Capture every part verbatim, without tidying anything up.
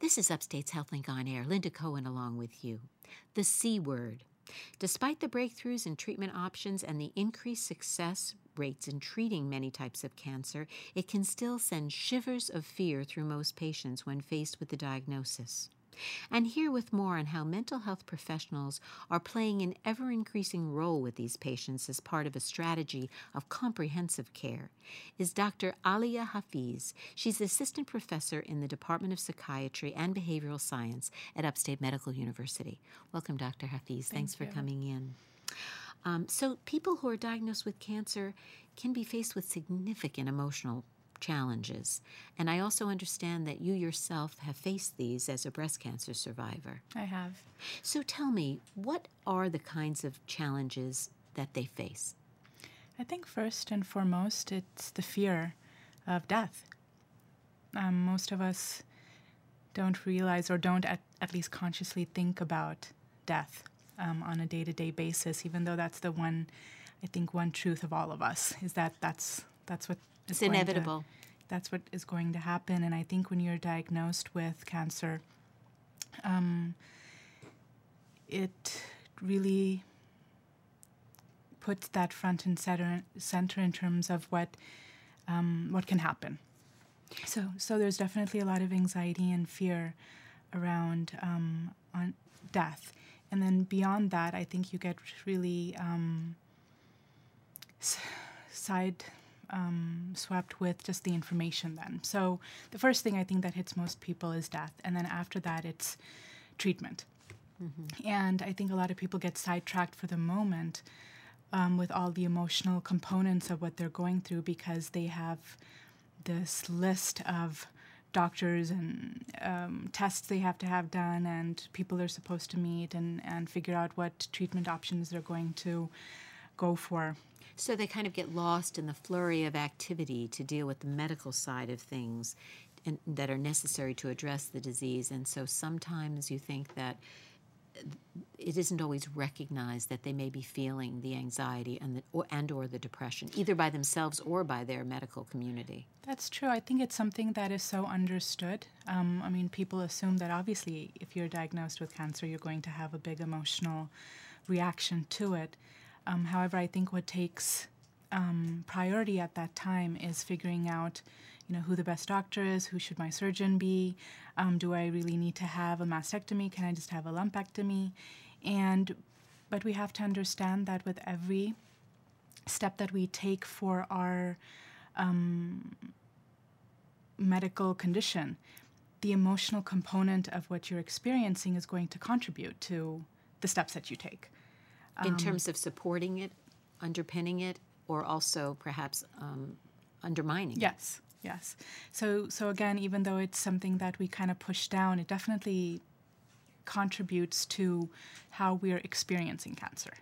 This is Upstate's HealthLink on Air. Linda Cohen along with you. The C word. Despite the breakthroughs in treatment options and the increased success rates in treating many types of cancer, it can still send shivers of fear through most patients when faced with the diagnosis. And here with more on how mental health professionals are playing an ever-increasing role with these patients as part of a strategy of comprehensive care is Doctor Alia Hafiz. She's assistant professor in the Department of Psychiatry and Behavioral Science at Upstate Medical University. Welcome, Doctor Hafiz. Thank Thanks for you. coming in. Um, so people who are diagnosed with cancer can be faced with significant emotional challenges. And I also understand that you yourself have faced these as a breast cancer survivor. I have. So tell me, what are the kinds of challenges that they face? I think first and foremost, it's the fear of death. Um, most of us don't realize or don't at, at least consciously think about death um, on a day-to-day basis, even though that's the one, I think, one truth of all of us, is that that's, that's what It's inevitable. To, that's what is going to happen. And I think when you're diagnosed with cancer, um, it really puts that front and center, center in terms of what um, what can happen. So, so there's definitely a lot of anxiety and fear around um, on death. And then beyond that, I think you get really um, s- side... Um, swept with just the information then. So the first thing I think that hits most people is death, and then after that it's treatment. Mm-hmm. And I think a lot of people get sidetracked for the moment um, with all the emotional components of what they're going through because they have this list of doctors and um, tests they have to have done and people they're supposed to meet and, and figure out what treatment options they're going to go for. So they kind of get lost in the flurry of activity to deal with the medical side of things and, that are necessary to address the disease. And so sometimes you think that it isn't always recognized that they may be feeling the anxiety and the, or, and or the depression, either by themselves or by their medical community. That's true. I think it's something that is so understood. Um, I mean, people assume that obviously if you're diagnosed with cancer, you're going to have a big emotional reaction to it. Um, however, I think what takes um, priority at that time is figuring out, you know, who the best doctor is, who should my surgeon be, um, do I really need to have a mastectomy, can I just have a lumpectomy? And, but we have to understand that with every step that we take for our um, medical condition, the emotional component of what you're experiencing is going to contribute to the steps that you take. In terms of supporting it, underpinning it, or also perhaps um, undermining it? Yes, yes. So, so again, even though it's something that we kind of push down, it definitely contributes to how we're experiencing cancer.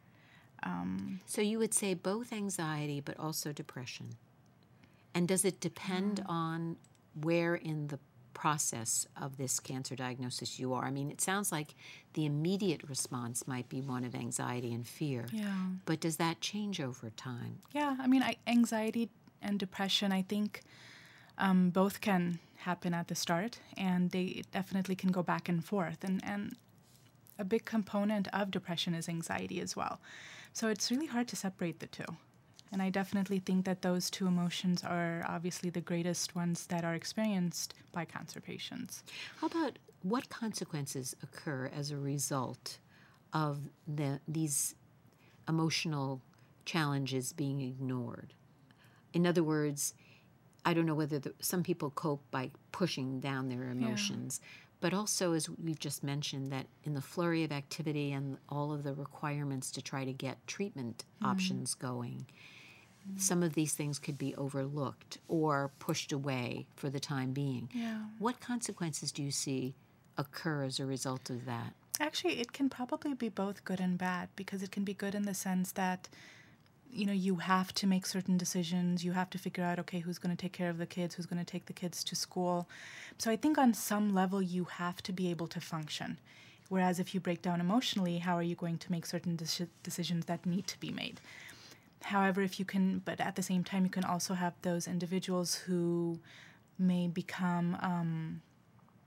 Um, so you would say both anxiety but also depression. And does it depend um, on where in the process of this cancer diagnosis you are? I mean, it sounds like the immediate response might be one of anxiety and fear. Yeah. But does that change over time? Yeah, I mean, I, anxiety and depression, I think um, both can happen at the start, and they definitely can go back and forth. And, and a big component of depression is anxiety as well. So it's really hard to separate the two. And I definitely think that those two emotions are obviously the greatest ones that are experienced by cancer patients. How about what consequences occur as a result of the, these emotional challenges being ignored? In other words, I don't know whether the, some people cope by pushing down their emotions, yeah. But also, as we've just mentioned, that in the flurry of activity and all of the requirements to try to get treatment mm. options going, some of these things could be overlooked or pushed away for the time being. Yeah. What consequences do you see occur as a result of that? Actually, it can probably be both good and bad, because it can be good in the sense that, you know, you have to make certain decisions. You have to figure out, okay, who's going to take care of the kids, who's going to take the kids to school. So I think on some level you have to be able to function. Whereas if you break down emotionally, how are you going to make certain de- decisions that need to be made? However, if you can, but at the same time, you can also have those individuals who may become um,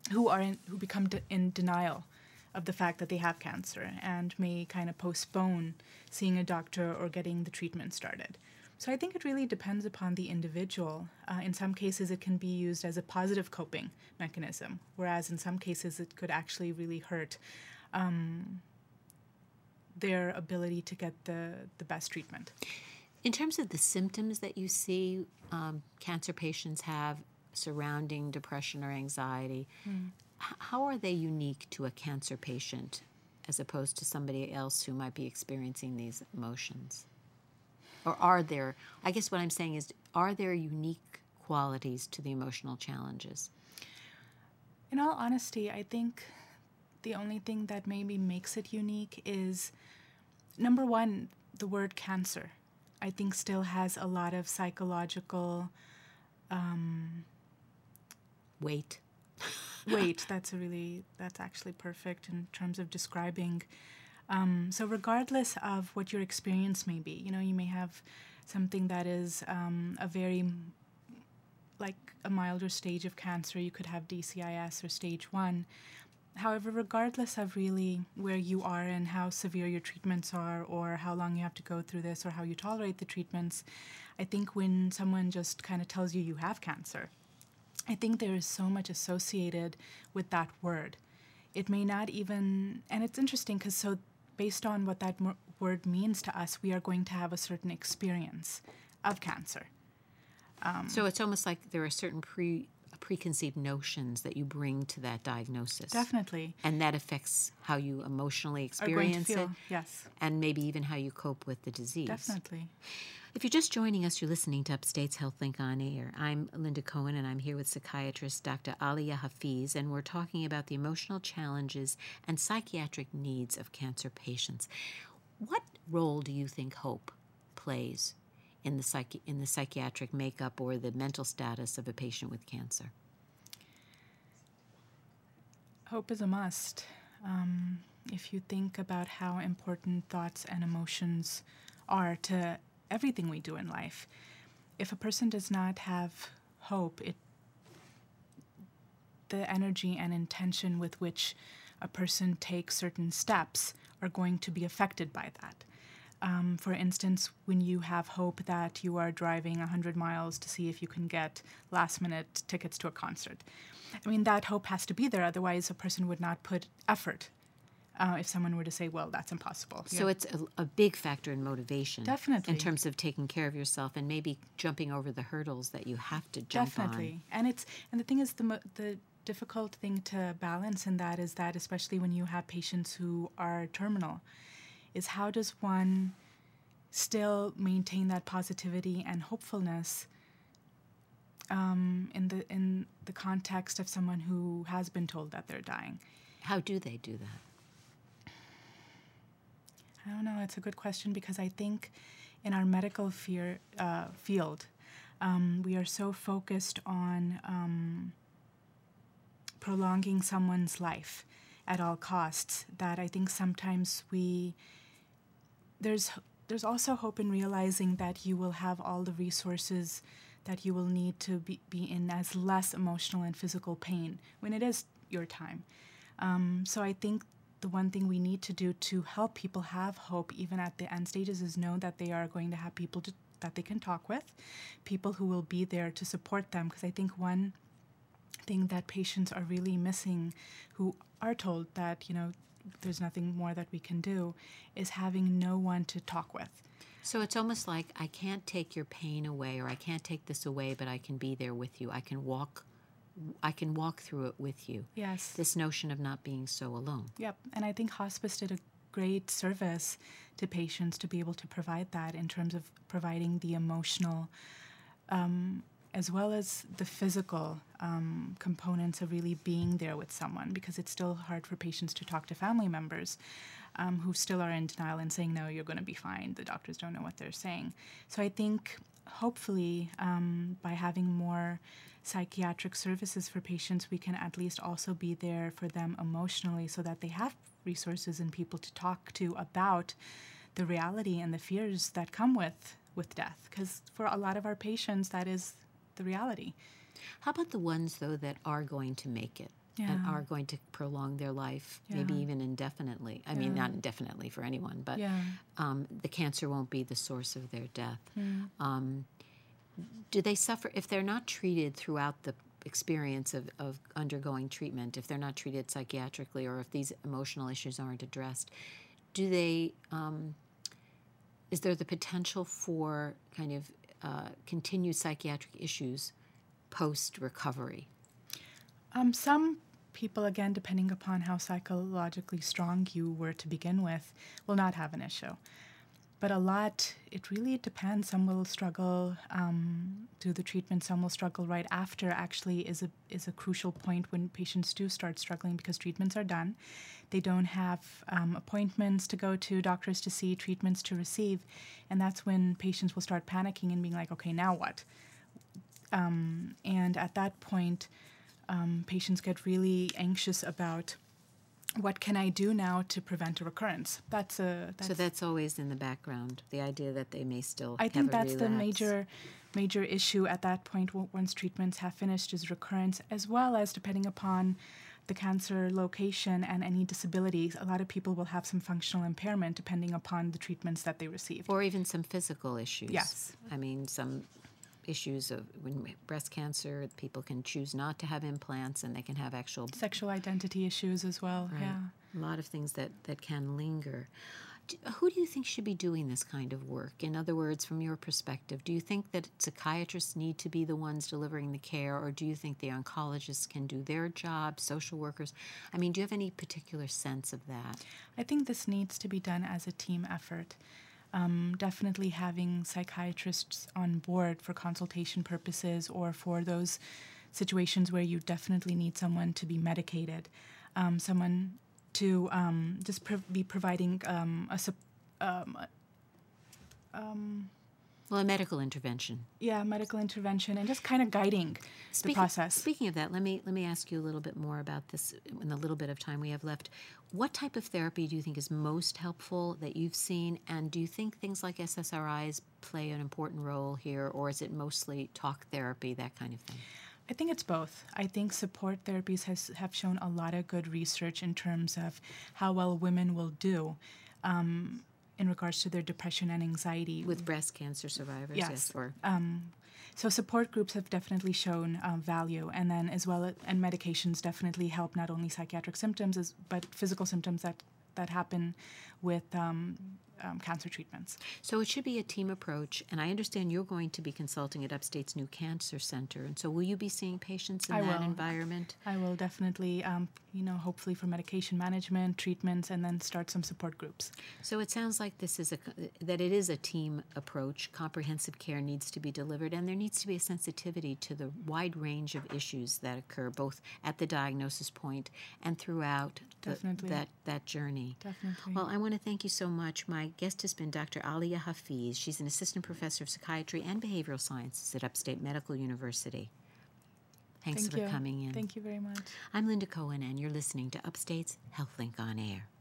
who are in, who become de- in denial of the fact that they have cancer and may kind of postpone seeing a doctor or getting the treatment started. So I think it really depends upon the individual. Uh, in some cases, it can be used as a positive coping mechanism, whereas in some cases, it could actually really hurt um, their ability to get the, the best treatment. In terms of the symptoms that you see um, cancer patients have surrounding depression or anxiety, mm. h- how are they unique to a cancer patient as opposed to somebody else who might be experiencing these emotions? Or are there, I guess what I'm saying is, are there unique qualities to the emotional challenges? In all honesty, I think the only thing that maybe makes it unique is, number one, the word cancer, I think still has a lot of psychological um, weight. weight. That's a really, that's actually perfect in terms of describing. Um, so regardless of what your experience may be, you know, you may have something that is um, a very, like a milder stage of cancer. You could have D C I S or stage one. However, regardless of really where you are and how severe your treatments are or how long you have to go through this or how you tolerate the treatments, I think when someone just kind of tells you you have cancer, I think there is so much associated with that word. It may not even, and it's interesting because so based on what that mo- word means to us, we are going to have a certain experience of cancer. Um, so it's almost like there are certain pre preconceived notions that you bring to that diagnosis. Definitely. And that affects how you emotionally experience feel, it. Yes. And maybe even how you cope with the disease. Definitely. If you're just joining us, you're listening to Upstate's HealthLink on Air. I'm Linda Cohen, and I'm here with psychiatrist Doctor Alia Hafiz, and we're talking about the emotional challenges and psychiatric needs of cancer patients. What role do you think hope plays in the psychi- in the psychiatric makeup or the mental status of a patient with cancer? Hope is a must. Um, if you think about how important thoughts and emotions are to everything we do in life, if a person does not have hope, it the energy and intention with which a person takes certain steps are going to be affected by that. Um, for instance, when you have hope that you are driving one hundred miles to see if you can get last-minute tickets to a concert, I mean, that hope has to be there. Otherwise, a person would not put effort uh, if someone were to say, well, that's impossible. So yeah. It's a, a big factor in motivation. Definitely. In terms of taking care of yourself and maybe jumping over the hurdles that you have to jump Definitely. on. And it's and the thing is, the mo- the difficult thing to balance in that is that, especially when you have patients who are terminal, is how does one still maintain that positivity and hopefulness um, in the in the context of someone who has been told that they're dying? How do they do that? I don't know. It's a good question because I think in our medical fear, uh, field, um, we are so focused on um, prolonging someone's life at all costs that I think sometimes we there's there's also hope in realizing that you will have all the resources that you will need to be, be in as less emotional and physical pain when it is your time. Um, so I think the one thing we need to do to help people have hope even at the end stages is know that they are going to have people to, that they can talk with, people who will be there to support them. Because I think one thing that patients are really missing who are told that, you know, there's nothing more that we can do, is having no one to talk with. So it's almost like I can't take your pain away or I can't take this away, but I can be there with you. I can walk I can walk through it with you. Yes. This notion of not being so alone. Yep. And I think hospice did a great service to patients to be able to provide that in terms of providing the emotional um, as well as the physical um, components of really being there with someone, because it's still hard for patients to talk to family members um, who still are in denial and saying, no, you're going to be fine. The doctors don't know what they're saying. So I think hopefully um, by having more psychiatric services for patients, we can at least also be there for them emotionally so that they have resources and people to talk to about the reality and the fears that come with, with death. Because for a lot of our patients, that is the reality. How about the ones, though, that are going to make it? Yeah. and are going to prolong their life, maybe Yeah. even indefinitely. I mean, Yeah. not indefinitely for anyone, but Yeah. um, the cancer won't be the source of their death. Mm. Um, do they suffer if they're not treated throughout the experience of, of undergoing treatment, if they're not treated psychiatrically, or if these emotional issues aren't addressed? Do they, um, is there the potential for kind of uh, continued psychiatric issues post-recovery? Um, some people, again, depending upon how psychologically strong you were to begin with, will not have an issue. But a lot, it really depends. Some will struggle um, through the treatment. Some will struggle right after. Actually, is a is a crucial point when patients do start struggling, because treatments are done. They don't have um, appointments to go to, doctors to see, treatments to receive, and that's when patients will start panicking and being like, "Okay, now what?" Um, and at that point, um, patients get really anxious about, what can I do now to prevent a recurrence? That's a that's, So that's always in the background, the idea that they may still I have think a that's the relapse. major major issue at that point, w- once treatments have finished, is recurrence, as well as, depending upon the cancer location and any disabilities, a lot of people will have some functional impairment depending upon the treatments that they received. Or even some physical issues. Yes. I mean, some issues of when breast cancer, people can choose not to have implants, and they can have actual Sexual identity issues as well. right, Yeah. a lot of things that, that can linger. Do, who do you think should be doing this kind of work? In other words, from your perspective, do you think that psychiatrists need to be the ones delivering the care, or do you think the oncologists can do their job, social workers? I mean, do you have any particular sense of that? I think this needs to be done as a team effort. Um, definitely having psychiatrists on board for consultation purposes, or for those situations where you definitely need someone to be medicated, um, someone to um, just pro- be providing um, a sup- um, um, Well, a medical intervention. yeah, medical intervention, and just kind of guiding the process. Speaking of that, let me let me ask you a little bit more about this in the little bit of time we have left. What type of therapy do you think is most helpful that you've seen, and do you think things like S S R Is play an important role here, or is it mostly talk therapy, that kind of thing? I think it's both. I think support therapies has have shown a lot of good research in terms of how well women will do um, in regards to their depression and anxiety. With breast cancer survivors, Yes. yes. Or Um, so support groups have definitely shown um, value, and then as well, and medications definitely help not only psychiatric symptoms, as, but physical symptoms that, that happen with um, um, cancer treatments. so it should be a team approach, and I understand you're going to be consulting at Upstate's new cancer center, and so will you be seeing patients in I that will. environment? I will definitely, um, you know, hopefully for medication management, treatments, and then start some support groups. So it sounds like this is a that it is a team approach. Comprehensive care needs to be delivered, and there needs to be a sensitivity to the wide range of issues that occur, both at the diagnosis point and throughout the, Definitely. that that journey. Definitely. Well, I want to thank you so much. My guest has been Doctor Alia Hafiz. She's an assistant professor of psychiatry and behavioral sciences at Upstate Medical University. Thanks Thank for you. coming in. Thank you very much. I'm Linda Cohen, and you're listening to Upstate's HealthLink on Air.